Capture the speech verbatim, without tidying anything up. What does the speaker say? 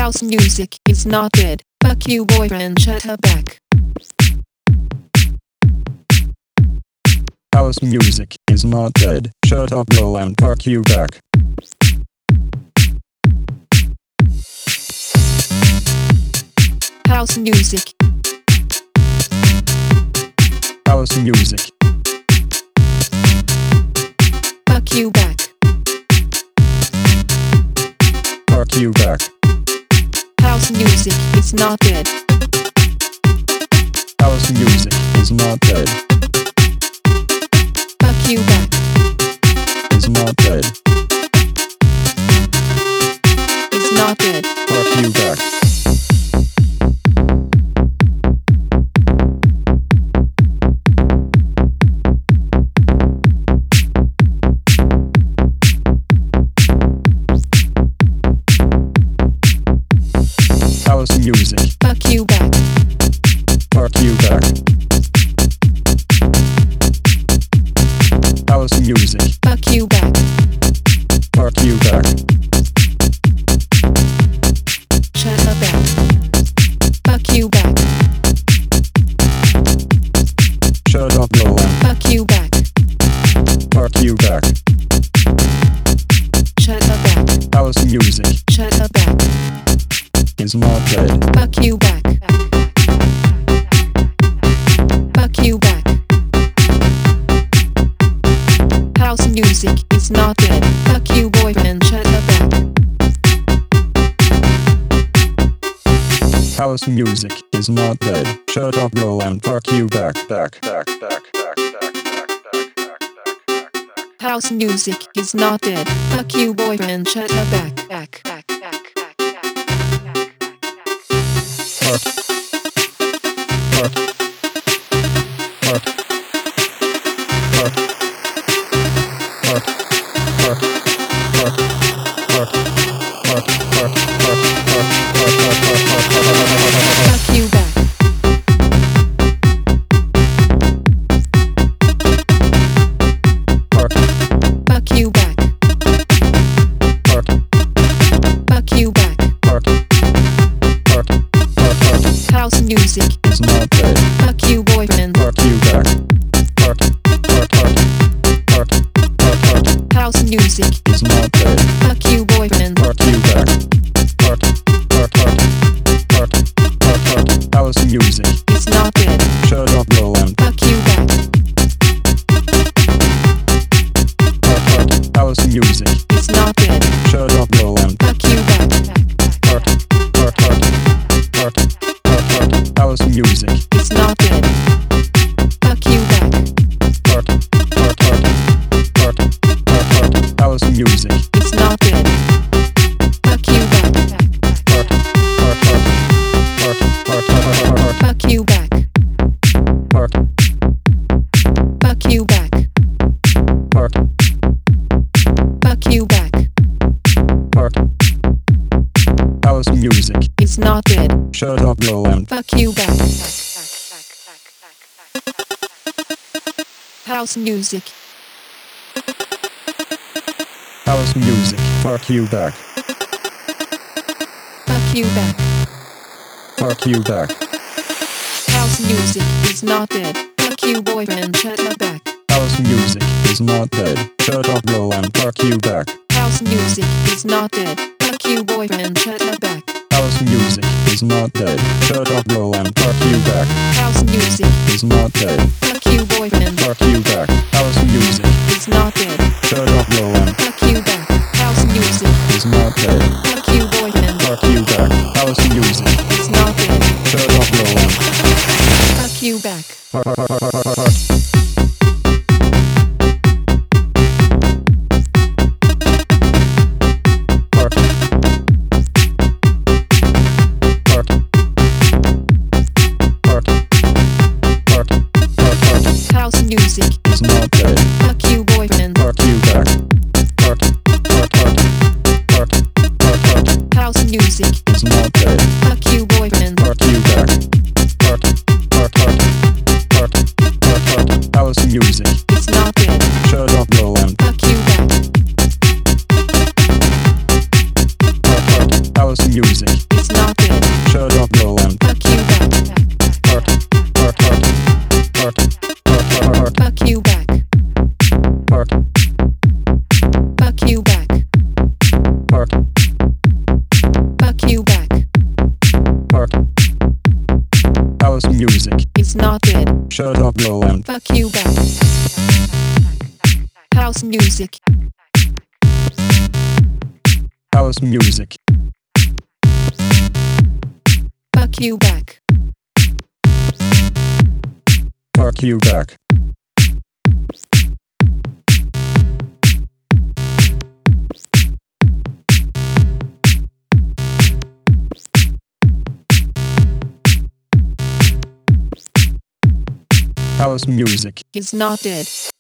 House music is not dead. Fuck you, boyfriend, shut her back. House music is not dead. Shut up, girl, and fuck you back. House music. House music. Fuck you back. Fuck you back. House music is not dead. House music is not dead. Fuck you back. Is not dead. Is not dead. Fuck you back. House music. Fuck you back. Fuck you back. House music. Fuck you back. Fuck you back. Shut her back. Fuck you back. Shut up, girl, and Fuck you back. fuck you back. Shut her back. House music Shut her back. is not dead. Fuck you back. Fuck you back. House music is not dead. Fuck you, boyfriend, shut her back. House music is not dead. Shut up, girl, and fuck you back. Back, back, back, back, back, back, back, back, back, back. House music is not dead. Fuck you, boyfriend, shut her back. Back, back, back, back, back, back, back, back. Fuck. Fuck. Fuck. Fuck. Fuck. Fuck. Fuck. Fuck. Fuck. Fuck. Fuck you back. Fuck. Fuck you back. Fuck. Fuck you back. Fuck. Fuck. Fuck. House music Is not dead. fuck you, boyfriend. Fuck you back. Fuck. Fuck. Fuck. Fuck. Fuck. Fuck. House music Is not dead. fuck you, boyfriend. Fuck you back. Fuck. Fuck. Fuck. Fuck. Fuck. Fuck. House music. It's not dead. Shut up, girl, and Fuck you back. fuck. Fuck. House music. It's not dead. Shut up, girl, and Fuck you back. fuck. Fuck. Fuck. Fuck. Fuck. Fuck. House music. It's not dead. Fuck you back. Fuck. Fuck. Fuck. Fuck. Fuck. Fuck. House music. It's not dead. Fuck you back. Fuck. Fuck. Fuck. Fuck. Fuck. Fuck. Fuck you back. Fuck. Fuck you back. Fuck. Fuck you back. Fuck. House music. It's not dead. Shut up, girl, and Fuck you back. House music. house music. Fuck you back. Fuck you back. Fuck you back. House music is not dead. Fuck you, boyfriend, shut her back. House music is not dead. Shut up, girl, and fuck you back. House music is not dead. Fuck you, boyfriend, shut her back. House music is not dead. Shut up, girl, and fuck you back. House music Is not dead. fuck you, boyfriend. Fuck you back. House music It's not dead. shut up, girl, and Fuck you back. House music is not dead. fuck you, boyfriend. Fuck you back. House music It's not dead. shut up, girl, and Fuck you back. fuck, fuck, fuck, fuck, fuck, fuck. House music Is not dead. fuck you, boyfriend. Fuck you back. Fuck, fuck, fuck, fuck, fuck, fuck. House music Is not dead. fuck you, boyfriend. Fuck you back. Fuck, fuck, fuck, fuck, fuck, fuck. House music. It's not dead. Shut up, girl, and Fuck you back. fuck, fuck. House music. It's House music is not dead. Shut up, go and Fuck you back. House music. House music. Fuck you back. Fuck you back. House music is not dead.